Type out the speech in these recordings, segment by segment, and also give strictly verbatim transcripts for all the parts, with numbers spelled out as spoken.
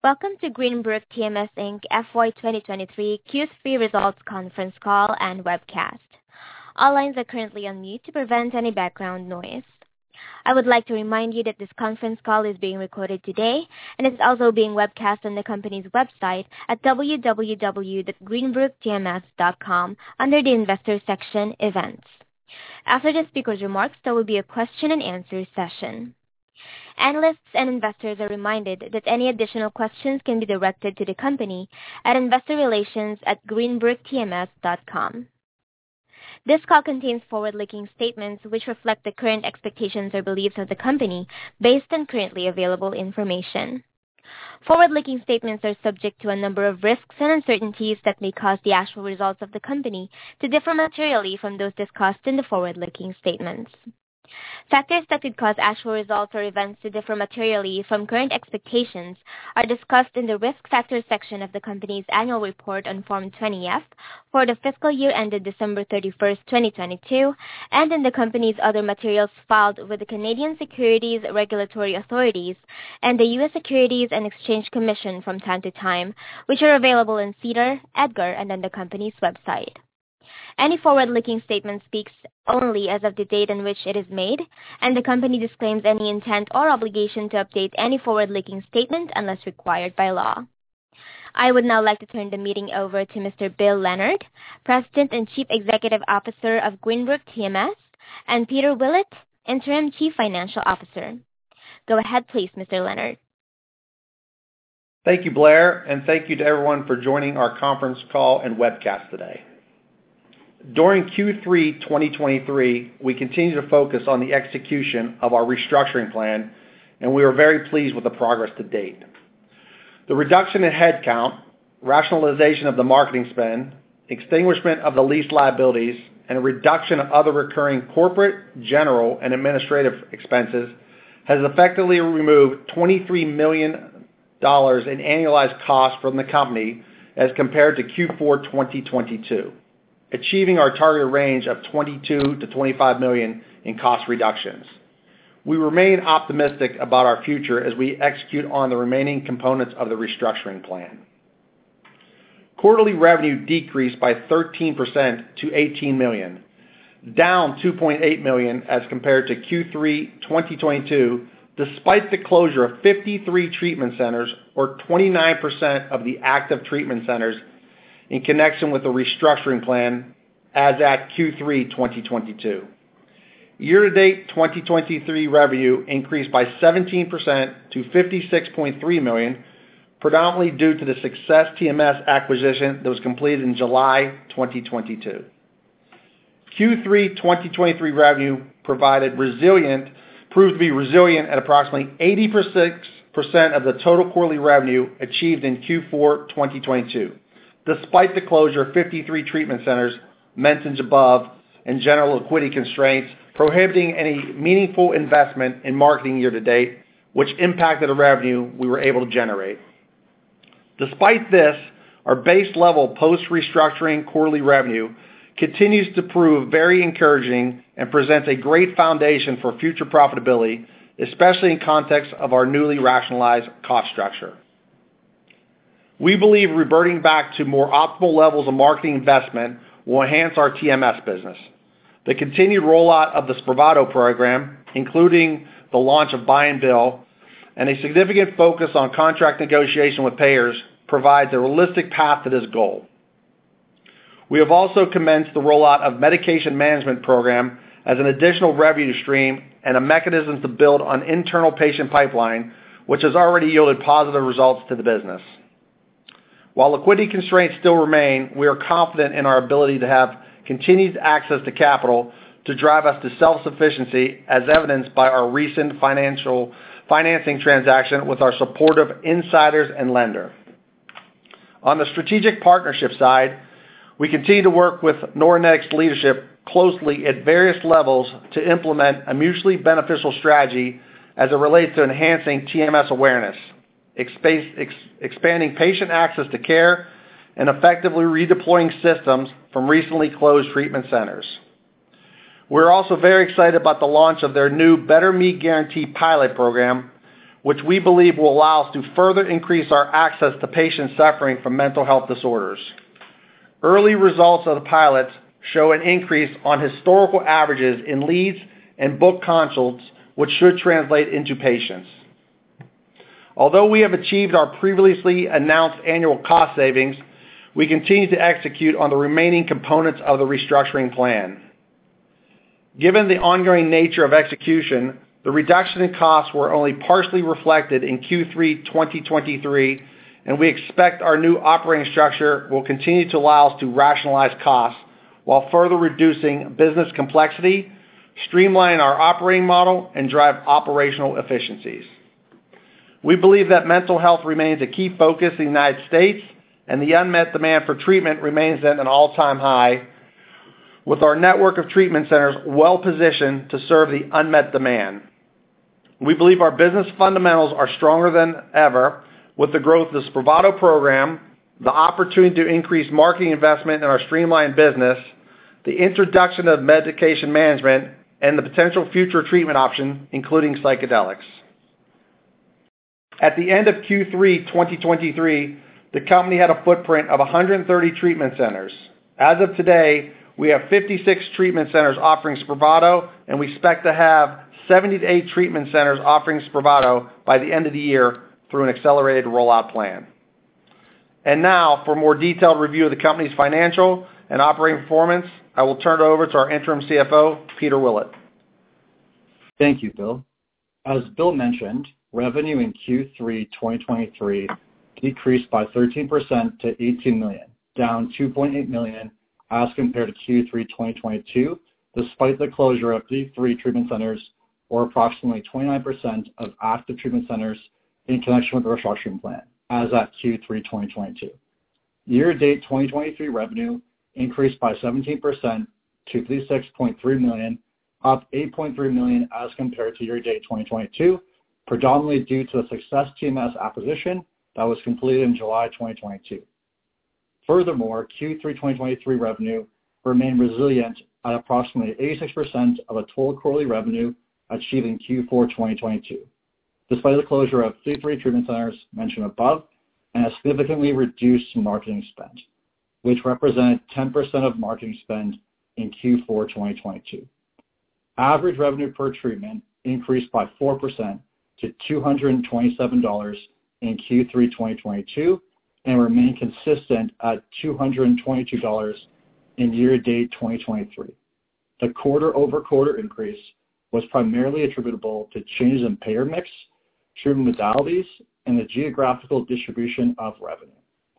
Welcome to Greenbrook T M S Incorporated. F Y twenty twenty-three Q three Results Conference Call and Webcast. All lines are currently on mute to prevent any background noise. I would like to remind you that this conference call is being recorded today and is also being webcast on the company's website at w w w dot greenbrook t m s dot com under the Investors section, Events. After the speaker's remarks, there will be a question and answer session. Analysts and investors are reminded that any additional questions can be directed to the company at investorrelations at greenbrook t m s dot com. This call contains forward-looking statements which reflect the current expectations or beliefs of the company based on currently available information. Forward-looking statements are subject to a number of risks and uncertainties that may cause the actual results of the company to differ materially from those discussed in the forward-looking statements. Factors that could cause actual results or events to differ materially from current expectations are discussed in the Risk Factors section of the company's annual report on Form twenty F for the fiscal year ended December thirty-first, twenty twenty-two, and in the company's other materials filed with the Canadian Securities Regulatory Authorities and the U S Securities and Exchange Commission from time to time, which are available in SEDAR, EDGAR, and on the company's website. Any forward-looking statement speaks only as of the date on which it is made, and the company disclaims any intent or obligation to update any forward-looking statement unless required by law. I would now like to turn the meeting over to Mister Bill Leonard, President and Chief Executive Officer of Greenbrook T M S, and Peter Willett, Interim Chief Financial Officer. Go ahead, please, Mister Leonard. Thank you, Blair, and thank you to everyone for joining our conference call and webcast today. During Q three twenty twenty-three, we continue to focus on the execution of our restructuring plan, and we are very pleased with the progress to date. The reduction in headcount, rationalization of the marketing spend, extinguishment of the lease liabilities, and a reduction of other recurring corporate, general, and administrative expenses has effectively removed twenty-three million dollars in annualized costs from the company as compared to Q four twenty twenty-two. Achieving our targeted range of twenty-two to twenty-five million in cost reductions. We remain optimistic about our future as we execute on the remaining components of the restructuring plan. Quarterly revenue decreased by thirteen percent to eighteen million, down two point eight million as compared to Q three twenty twenty-two, despite the closure of fifty-three treatment centers, or twenty-nine percent of the active treatment centers, in connection with the restructuring plan as at Q three twenty twenty-two. Year-to-date twenty twenty-three revenue increased by seventeen percent to fifty-six point three million dollars, predominantly due to the Success T M S acquisition that was completed in July twenty twenty-two. Q three twenty twenty-three revenue provided resilient, proved to be resilient at approximately eighty-six percent of the total quarterly revenue achieved in Q four twenty twenty-two. Despite the closure of fifty-three treatment centers mentioned above and general liquidity constraints prohibiting any meaningful investment in marketing year-to-date, which impacted the revenue we were able to generate. Despite this, our base level post-restructuring quarterly revenue continues to prove very encouraging and presents a great foundation for future profitability, especially in context of our newly rationalized cost structure. We believe reverting back to more optimal levels of marketing investment will enhance our T M S business. The continued rollout of the Spravato program, including the launch of Buy and Bill, and a significant focus on contract negotiation with payers, provides a realistic path to this goal. We have also commenced the rollout of medication management program as an additional revenue stream and a mechanism to build on internal patient pipeline, which has already yielded positive results to the business. While liquidity constraints still remain, we are confident in our ability to have continued access to capital to drive us to self-sufficiency, as evidenced by our recent financial financing transaction with our supportive insiders and lender. On the strategic partnership side, we continue to work with Neuronetics leadership closely at various levels to implement a mutually beneficial strategy as it relates to enhancing T M S awareness, expanding patient access to care, and effectively redeploying systems from recently closed treatment centers. We're also very excited about the launch of their new Better Me Guarantee pilot program, which we believe will allow us to further increase our access to patients suffering from mental health disorders. Early results of the pilots show an increase on historical averages in leads and book consults, which should translate into patients. Although we have achieved our previously announced annual cost savings, we continue to execute on the remaining components of the restructuring plan. Given the ongoing nature of execution, the reduction in costs were only partially reflected in Q three twenty twenty-three, and we expect our new operating structure will continue to allow us to rationalize costs while further reducing business complexity, streamline our operating model, and drive operational efficiencies. We believe that mental health remains a key focus in the United States, and the unmet demand for treatment remains at an all-time high, with our network of treatment centers well positioned to serve the unmet demand. We believe our business fundamentals are stronger than ever, with the growth of the Spravato program, the opportunity to increase marketing investment in our streamlined business, the introduction of medication management, and the potential future treatment option, including psychedelics. At the end of Q three twenty twenty-three, the company had a footprint of one hundred thirty treatment centers. As of today, we have fifty-six treatment centers offering Spravato, and we expect to have seventy-eight treatment centers offering Spravato by the end of the year through an accelerated rollout plan. And now, for a more detailed review of the company's financial and operating performance, I will turn it over to our interim C F O, Peter Willett. Thank you, Bill. As Bill mentioned, revenue in Q three twenty twenty-three decreased by thirteen percent to eighteen million dollars, down two point eight million dollars as compared to Q three twenty twenty-two, despite the closure of three treatment centers, or approximately twenty-nine percent of active treatment centers in connection with the restructuring plan, as at Q three twenty twenty-two. Year-to-date twenty twenty-three revenue increased by seventeen percent to fifty-six point three million dollars, up eight point three million dollars as compared to year-to-date twenty twenty-two, predominantly due to the Success T M S acquisition that was completed in July twenty twenty-two. Furthermore, Q three twenty twenty-three revenue remained resilient at approximately eighty-six percent of a total quarterly revenue achieved in Q four twenty twenty-two, despite the closure of fifty-three treatment centers mentioned above and a significantly reduced marketing spend, which represented ten percent of marketing spend in Q four twenty twenty-two. Average revenue per treatment increased by four percent to two hundred twenty-seven dollars in Q three twenty twenty-two and remained consistent at two hundred twenty-two dollars in year-to-date twenty twenty-three. The quarter-over-quarter increase was primarily attributable to changes in payer mix, treatment modalities, and the geographical distribution of revenue.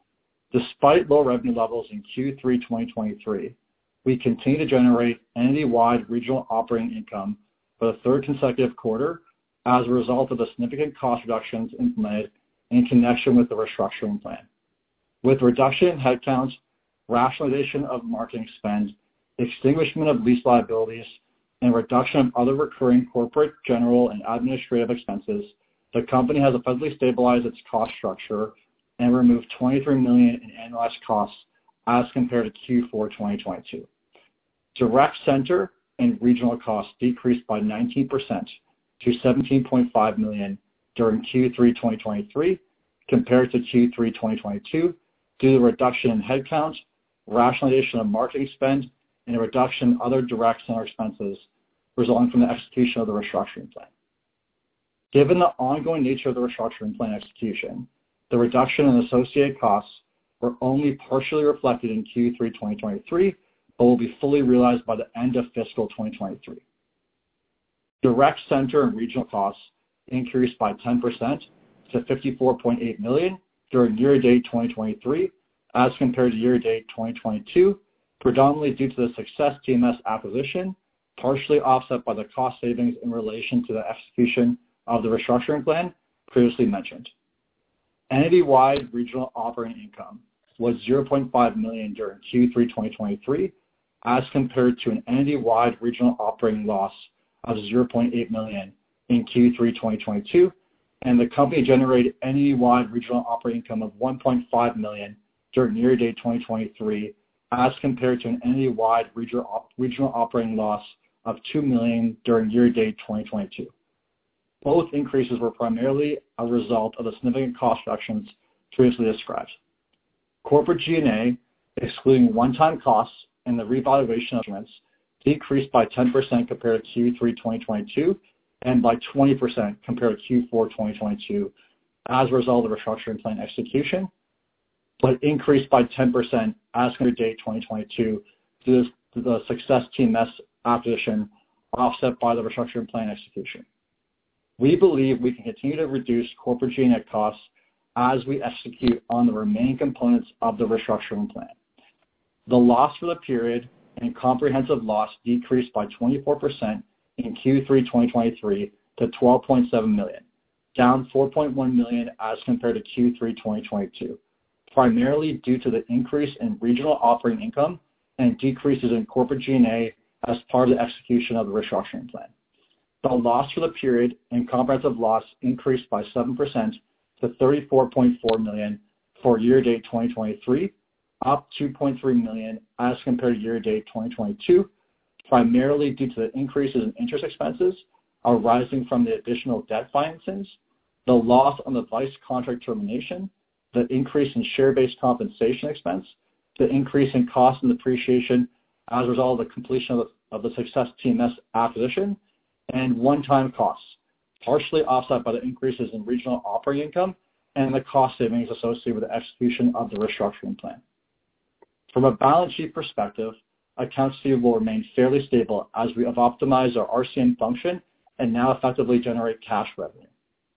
Despite low revenue levels in Q three twenty twenty-three, we continue to generate entity-wide regional operating income for the third consecutive quarter as a result of the significant cost reductions implemented in connection with the restructuring plan. With reduction in headcount, rationalization of marketing spend, extinguishment of lease liabilities, and reduction of other recurring corporate, general, and administrative expenses, the company has effectively stabilized its cost structure and removed twenty-three million dollars in annualized costs as compared to Q four twenty twenty-two. Direct center and regional costs decreased by nineteen percent to seventeen point five million dollars during Q three twenty twenty-three compared to Q three twenty twenty-two due to the reduction in headcount, rationalization of marketing spend, and a reduction in other direct center expenses resulting from the execution of the restructuring plan. Given the ongoing nature of the restructuring plan execution, the reduction in associated costs were only partially reflected in Q three twenty twenty-three, but will be fully realized by the end of fiscal twenty twenty-three. Direct center and regional costs increased by ten percent to fifty-four point eight million dollars during year-to-date twenty twenty-three as compared to year-to-date twenty twenty-two, predominantly due to the Success T M S acquisition, partially offset by the cost savings in relation to the execution of the restructuring plan previously mentioned. Entity-wide regional operating income was zero point five million dollars during Q three twenty twenty-three as compared to an entity-wide regional operating loss of zero point eight million dollars in Q three twenty twenty-two, and the company generated entity-wide regional operating income of one point five million dollars during year-to-date twenty twenty-three as compared to an entity-wide regional, regional operating loss of two million dollars during year-to-date twenty twenty-two. Both increases were primarily a result of the significant cost reductions previously described. Corporate G and A, excluding one-time costs and the revaluation of instruments, decreased by ten percent compared to Q three twenty twenty-two and by twenty percent compared to Q four twenty twenty-two as a result of the restructuring plan execution, but increased by ten percent as compared to date twenty twenty-two due to the Success T M S acquisition offset by the restructuring plan execution. We believe we can continue to reduce corporate G and A costs as we execute on the remaining components of the restructuring plan. The loss for the period and comprehensive loss decreased by twenty-four percent in Q three twenty twenty-three to twelve point seven million dollars, down four point one million dollars as compared to Q three twenty twenty-two, primarily due to the increase in regional operating income and decreases in corporate G and A as part of the execution of the restructuring plan. The loss for the period and comprehensive loss increased by seven percent to thirty-four point four million dollars for year-to-date twenty twenty-three, up two point three million dollars as compared to year-to-date twenty twenty-two, primarily due to the increases in interest expenses arising from the additional debt financings, the loss on the device contract termination, the increase in share-based compensation expense, the increase in cost and depreciation as a result of the completion of the, of the Success T M S acquisition, and one-time costs, partially offset by the increases in regional operating income and the cost savings associated with the execution of the restructuring plan. From a balance sheet perspective, accounts receivable remain fairly stable as we have optimized our R C M function and now effectively generate cash revenue.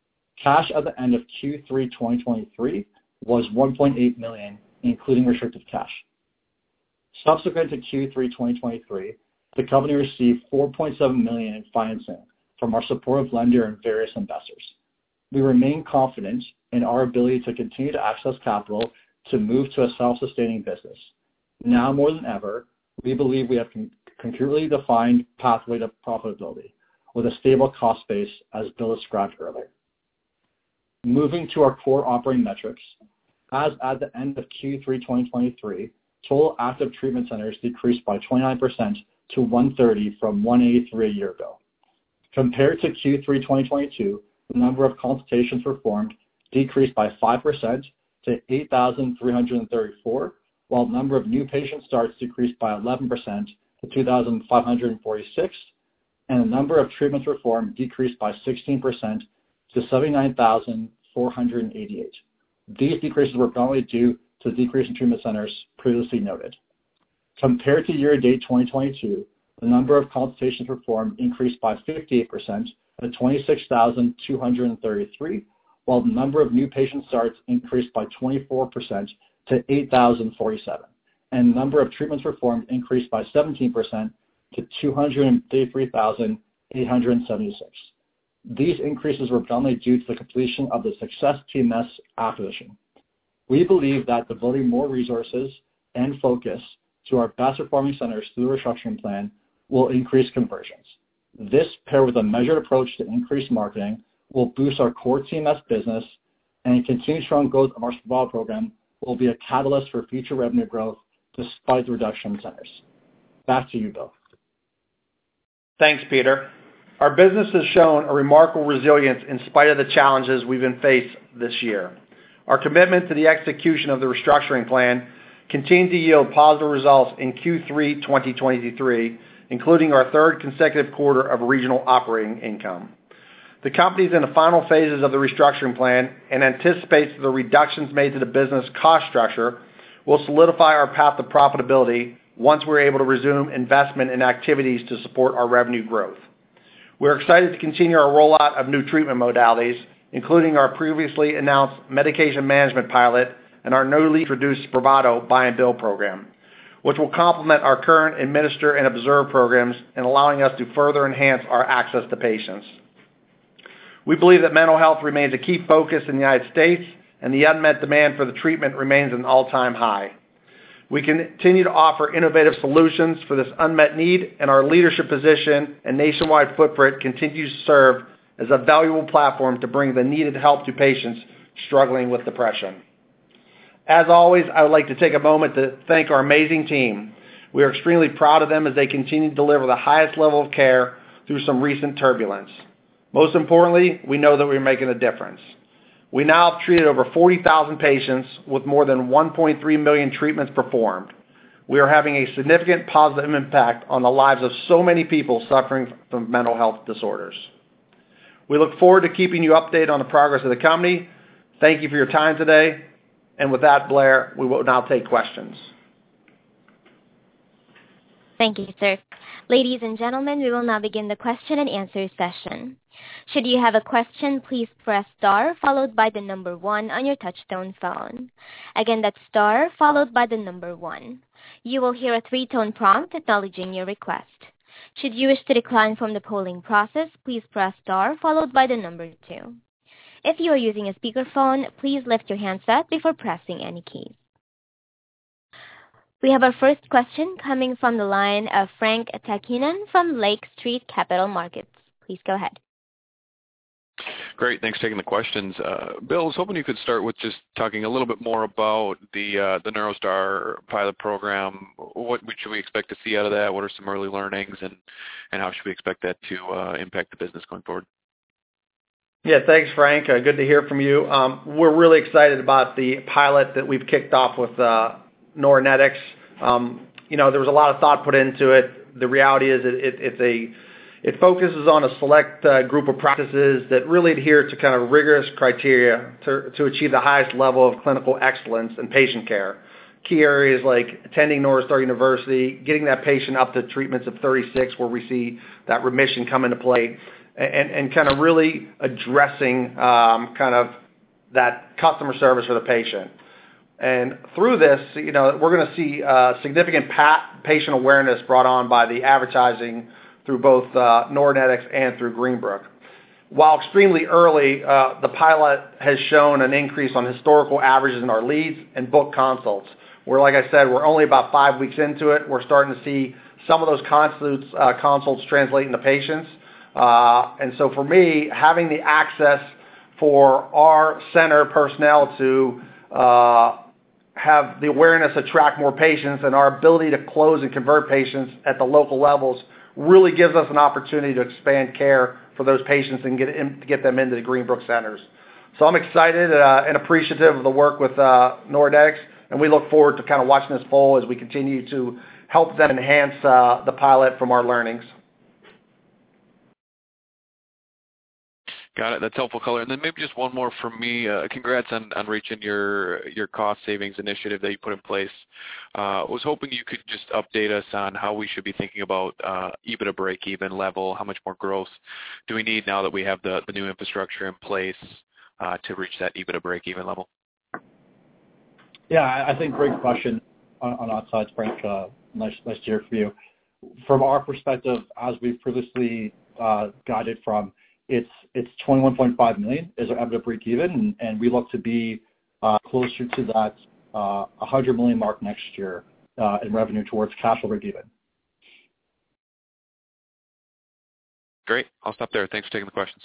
Cash at the end of Q three twenty twenty-three was one point eight million dollars, including restricted cash. Subsequent to Q three twenty twenty-three, the company received four point seven million dollars in financing from our supportive lender and various investors. We remain confident in our ability to continue to access capital to move to a self-sustaining business. Now more than ever, we believe we have a concretely defined pathway to profitability with a stable cost base, as Bill described earlier. Moving to our core operating metrics, as at the end of Q three twenty twenty-three, total active treatment centers decreased by twenty-nine percent to one hundred thirty from one hundred eighty-three a year ago. Compared to Q three twenty twenty-two, the number of consultations performed decreased by five percent to eight thousand three hundred thirty-four, while the number of new patient starts decreased by eleven percent to two thousand five hundred forty-six, and the number of treatments performed decreased by sixteen percent to seventy-nine thousand four hundred eighty-eight. These decreases were primarily due to the decrease in treatment centers previously noted. Compared to year-to-date twenty twenty-two, the number of consultations performed increased by fifty-eight percent to twenty-six thousand two hundred thirty-three, while the number of new patient starts increased by twenty-four percent to eight thousand forty-seven, and the number of treatments performed increased by seventeen percent to two hundred thirty-three thousand eight hundred seventy-six. These increases were predominantly due to the completion of the Success T M S acquisition. We believe that devoting more resources and focus to our best-performing centers through the restructuring plan will increase conversions. This, paired with a measured approach to increased marketing, will boost our core T M S business, and continued strong growth of our Spravato program will be a catalyst for future revenue growth despite the reduction in centers. Back to you, Bill. Thanks, Peter. Our business has shown a remarkable resilience in spite of the challenges we've been faced this year. Our commitment to the execution of the restructuring plan continued to yield positive results in Q three twenty twenty-three, including our third consecutive quarter of regional operating income. The company is in the final phases of the restructuring plan and anticipates the reductions made to the business cost structure will solidify our path to profitability once we're able to resume investment in activities to support our revenue growth. We're excited to continue our rollout of new treatment modalities, including our previously announced medication management pilot and our newly introduced Spravato buy and bill program, which will complement our current administer and observe programs and allowing us to further enhance our access to patients. We believe that mental health remains a key focus in the United States, and the unmet demand for the treatment remains an all-time high. We continue to offer innovative solutions for this unmet need, and our leadership position and nationwide footprint continues to serve as a valuable platform to bring the needed help to patients struggling with depression. As always, I would like to take a moment to thank our amazing team. We are extremely proud of them as they continue to deliver the highest level of care through some recent turbulence. Most importantly, we know that we're making a difference. We now have treated over forty thousand patients with more than one point three million treatments performed. We are having a significant positive impact on the lives of so many people suffering from mental health disorders. We look forward to keeping you updated on the progress of the company. Thank you for your time today. And with that, Blair, we will now take questions. Thank you, sir. Ladies and gentlemen, we will now begin the question and answer session. Should you have a question, please press star followed by the number one on your touchtone phone. Again, that's star followed by the number one. You will hear a three-tone prompt acknowledging your request. Should you wish to decline from the polling process, please press star followed by the number two. If you are using a speakerphone, please lift your handset before pressing any keys. We have our first question coming from the line of Frank Takkinen from Lake Street Capital Markets. Please go ahead. Great. Thanks for taking the questions. Uh, Bill, I was hoping you could start with just talking a little bit more about the uh, the NeuroStar pilot program. What should we expect to see out of that? What are some early learnings, and, and how should we expect that to uh, impact the business going forward? Yeah, thanks, Frank. Uh, good to hear from you. Um, we're really excited about the pilot that we've kicked off with uh, Neuronetics. Um, you know, there was a lot of thought put into it. The reality is it, it, it's a It focuses on a select uh, group of practices that really adhere to kind of rigorous criteria to, to achieve the highest level of clinical excellence in patient care. Key areas like attending NeuroStar University, getting that patient up to treatments of thirty-six where we see that remission come into play, and, and kind of really addressing um, kind of that customer service for the patient. And through this, you know, we're going to see uh, significant pa- patient awareness brought on by the advertising through both uh, Neuronetics and through Greenbrook. While extremely early, uh, the pilot has shown an increase on historical averages in our leads and book consults, where, like I said, we're only about five weeks into it. We're starting to see some of those consults, uh, consults translate into patients. Uh, and so for me, having the access for our center personnel to uh, have the awareness attract more patients and our ability to close and convert patients at the local levels really gives us an opportunity to expand care for those patients and get in, get them into the Greenbrook centers. So I'm excited uh, and appreciative of the work with uh, Neuronetics, and we look forward to kind of watching this fold as we continue to help them enhance uh, the pilot from our learnings. Got it. That's helpful color. And then maybe just one more from me. Uh, congrats on, on reaching your your cost savings initiative that you put in place. I uh, was hoping you could just update us on how we should be thinking about uh, EBITDA break-even level. How much more growth do we need now that we have the, the new infrastructure in place uh, to reach that EBITDA break-even level? Yeah, I think great question on, on our side, Frank. Uh, nice, nice to hear from you. From our perspective, as we've previously uh, guided from, It's it's twenty-one point five million is our EBITDA break even, and, and we look to be uh, closer to that uh, one hundred million mark next year uh, in revenue towards cash flow break even. Great. I'll stop there. Thanks for taking the questions.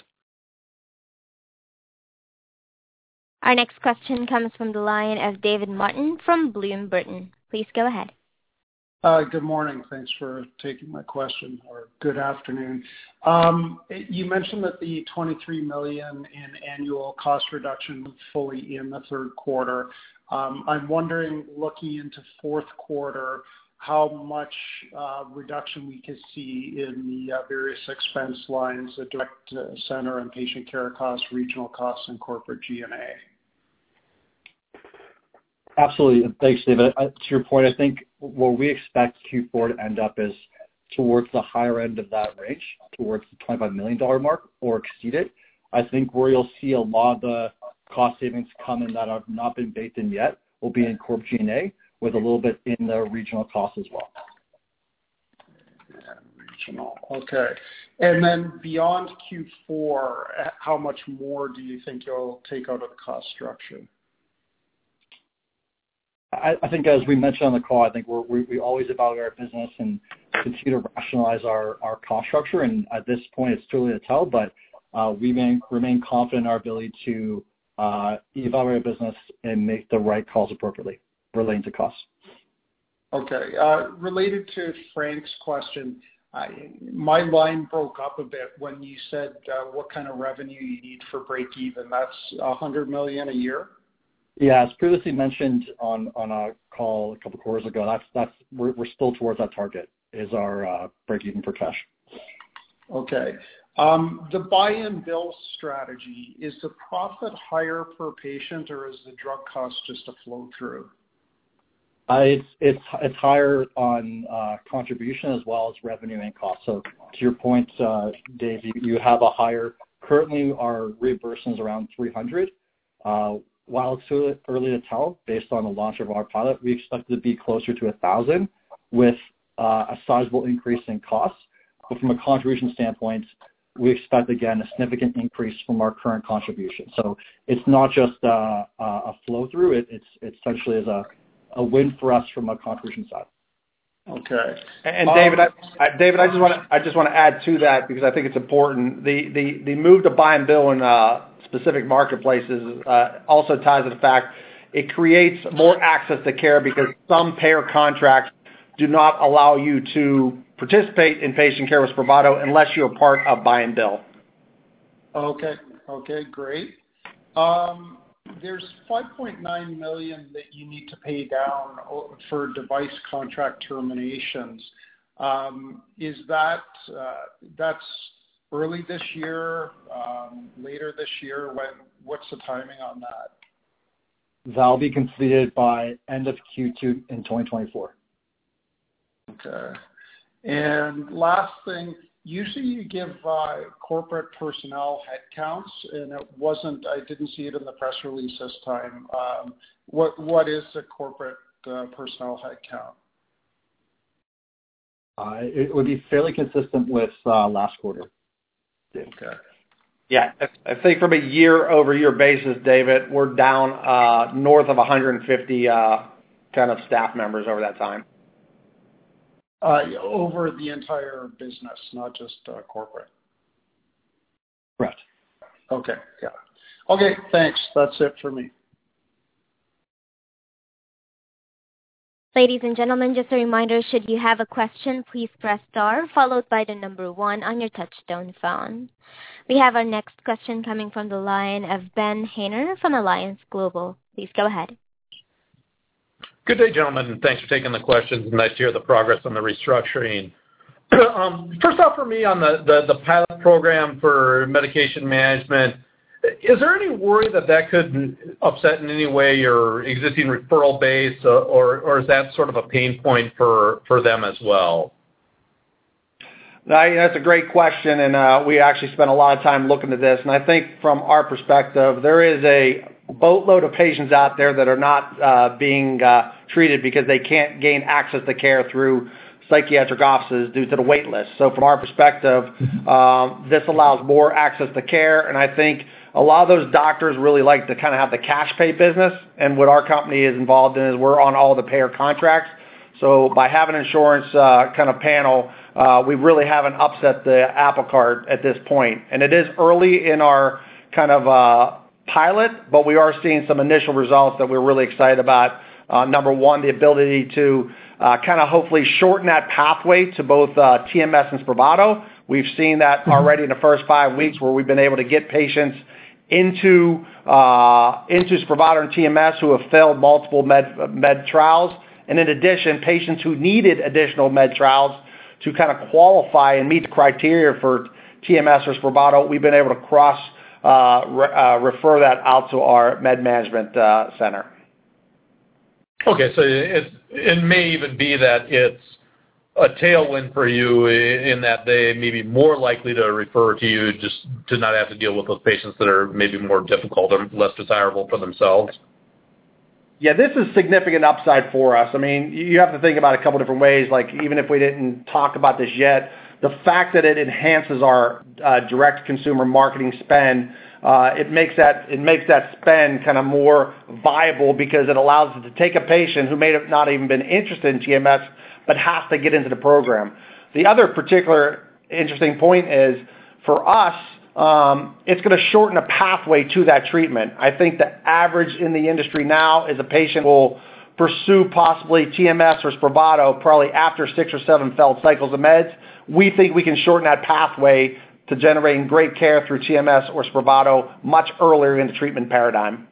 Our next question comes from the line of David Martin from Bloom Burton. Please go ahead. Uh, good morning. Thanks for taking my question, or good afternoon. Um, you mentioned that the twenty-three million dollars in annual cost reduction was fully in the third quarter. Um, I'm wondering, looking into fourth quarter, how much uh, reduction we could see in the uh, various expense lines, the direct uh, center and patient care costs, regional costs, and corporate G and A. Absolutely. Thanks, David. Uh, to your point, I think where we expect Q four to end up is towards the higher end of that range, towards the twenty-five million dollars mark or exceed it. I think where you'll see a lot of the cost savings come in that have not been baked in yet will be in corp G and A, with a little bit in the regional costs as well. Yeah, regional. Okay. And then beyond Q four, how much more do you think you'll take out of the cost structure? I, I think, as we mentioned on the call, I think we're, we we always evaluate our business and continue to rationalize our, our cost structure. And at this point, it's too early to tell, but uh, we remain, remain confident in our ability to uh, evaluate our business and make the right calls appropriately relating to costs. Okay. Uh, related to Frank's question, I, my line broke up a bit when you said uh, what kind of revenue you need for break even. That's one hundred million dollars a year? Yeah, as previously mentioned on, on a call a couple quarters ago, that's that's we're, we're still towards that target, is our uh, break even for cash. Okay. Um, the buy and bill strategy, is the profit higher per patient, or is the drug cost just a flow through? Uh, it's it's it's higher on uh, contribution as well as revenue and cost. So to your point, uh, Dave, you, you have a higher. Currently, our reimbursement is around three hundred. Uh, while it's too early to tell, based on the launch of our pilot, we expect it to be closer to a thousand, with uh, a sizable increase in costs. But from a contribution standpoint, we expect again a significant increase from our current contribution. So it's not just uh, a flow through; it, it's it essentially is a a win for us from a contribution side. Okay. And David, um, I, I, David, I just want to I just want to add to that because I think it's important. The the, the move to buy and bill in uh, specific marketplaces uh, also ties to the fact it creates more access to care because some payer contracts do not allow you to participate in patient care with Spravato unless you're part of buy and bill. Okay. Okay. Great. Um, There's five point nine million dollars that you need to pay down for device contract terminations. Um, is that uh, that's early this year, um, later this year? When, what's the timing on that? That'll be completed by end of Q two in twenty twenty-four. Okay. And last thing, usually you give uh, corporate personnel headcounts, and it wasn't. I didn't see it in the press release this time. Um, what what is the corporate uh, personnel headcount? Uh, it would be fairly consistent with uh, last quarter. Okay. Yeah, I think from a year-over-year basis, David, we're down uh, north of one hundred fifty uh, kind of staff members over that time. Uh, over the entire business, not just uh, corporate. Correct. Okay. Yeah. Okay. Thanks. That's it for me. Ladies and gentlemen, just a reminder, should you have a question, please press star followed by the number one on your touchtone phone. We have our next question coming from the line of Ben Haner from Alliance Global. Please go ahead. Good day, gentlemen, and thanks for taking the questions. Nice to hear the progress on the restructuring. um, first off, for me, on the, the, the pilot program for medication management, is there any worry that that could upset in any way your existing referral base, uh, or, or is that sort of a pain point for, for them as well? That's a great question, and uh, we actually spent a lot of time looking at this. And I think from our perspective, there is a boatload of patients out there that are not uh, being uh, treated because they can't gain access to care through psychiatric offices due to the wait list. So from our perspective, um, this allows more access to care, and I think a lot of those doctors really like to kind of have the cash pay business, and what our company is involved in is we're on all the payer contracts. So by having an insurance uh, kind of panel, uh, we really haven't upset the apple cart at this point. And it is early in our kind of uh, pilot, but we are seeing some initial results that we're really excited about. Uh, number one, the ability to uh, kind of hopefully shorten that pathway to both uh, T M S and Spravato. We've seen that already in the first five weeks where we've been able to get patients into uh, into Spravato and T M S who have failed multiple med, med trials. And in addition, patients who needed additional med trials to kind of qualify and meet the criteria for T M S or Spravato, we've been able to cross uh, re, uh, refer that out to our med management uh, center. Okay, so it, it may even be that it's a tailwind for you in that they may be more likely to refer to you just to not have to deal with those patients that are maybe more difficult or less desirable for themselves. Yeah, this is significant upside for us. I mean, you have to think about it a couple different ways. Like, even if we didn't talk about this yet, the fact that it enhances our uh, direct consumer marketing spend, uh, it makes that it makes that spend kind of more viable because it allows us to take a patient who may have not even been interested in T M S but has to get into the program. The other particular interesting point is for us, Um, it's going to shorten a pathway to that treatment. I think the average in the industry now is a patient will pursue possibly T M S or Spravato probably after six or seven failed cycles of meds, we think we can shorten that pathway to generating great care through T M S or Spravato much earlier in the treatment paradigm.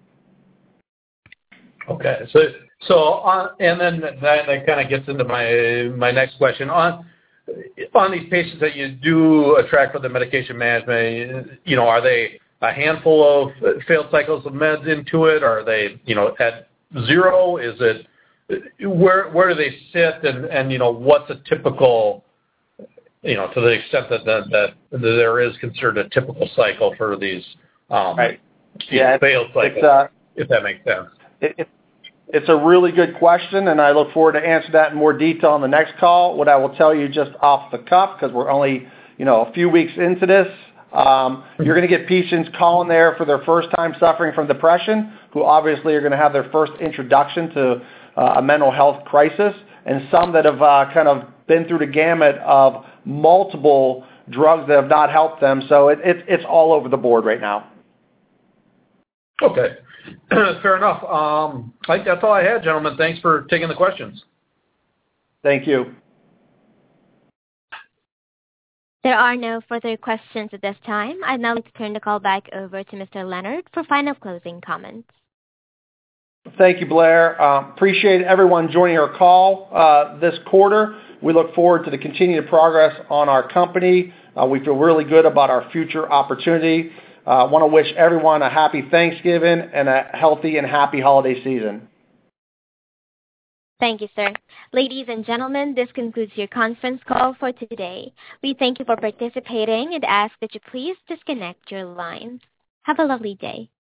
Okay. So, so on, and then that, that kind of gets into my my next question. On on these patients that you do attract for the medication management, you know, are they a handful of failed cycles of meds into it? Are they, you know, at zero? Is it where where do they sit? And, and you know, what's a typical, you know, to the extent that that, that, that there is considered a typical cycle for these um, right. yeah, failed cycles, uh, if that makes sense. It, it, It's a really good question, and I look forward to answer that in more detail on the next call. What I will tell you just off the cuff, because we're only, you know, a few weeks into this, um, you're going to get patients calling there for their first time suffering from depression, who obviously are going to have their first introduction to uh, a mental health crisis, and some that have uh, kind of been through the gamut of multiple drugs that have not helped them. So it, it, it's all over the board right now. Okay. Fair enough. Um, I think that's all I had, gentlemen. Thanks for taking the questions. Thank you. There are no further questions at this time. I'd now like to turn the call back over to Mister Leonard for final closing comments. Thank you, Blair. Uh, appreciate everyone joining our call uh, this quarter. We look forward to the continued progress on our company. Uh, we feel really good about our future opportunity. I uh, want to wish everyone a happy Thanksgiving and a healthy and happy holiday season. Thank you, sir. Ladies and gentlemen, this concludes your conference call for today. We thank you for participating and ask that you please disconnect your line. Have a lovely day.